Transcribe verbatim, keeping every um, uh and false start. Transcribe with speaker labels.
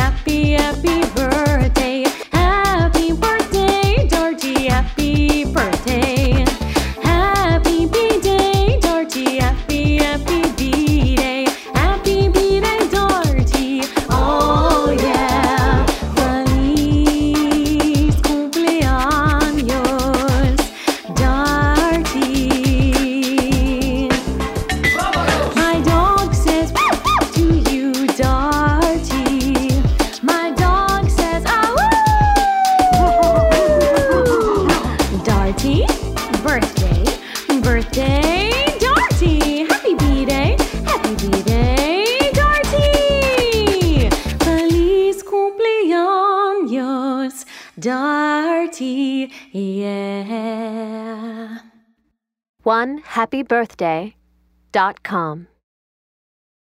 Speaker 1: happy, happy birthday. Happy birthday, Georgie, happy birthday. Happy B-Day, Georgie, happy, happy B-Day. Happy B-Day, Georgie, oh yeah. Feliz cumpleaños, Darty. My dog says to you, Darty. My dog says, ah, woo! Darty, birthday, birthday, Darty. Happy B-Day, happy B-Day, Darty. Feliz cumpleaños, Darty, yeah.
Speaker 2: one happy birthday dot com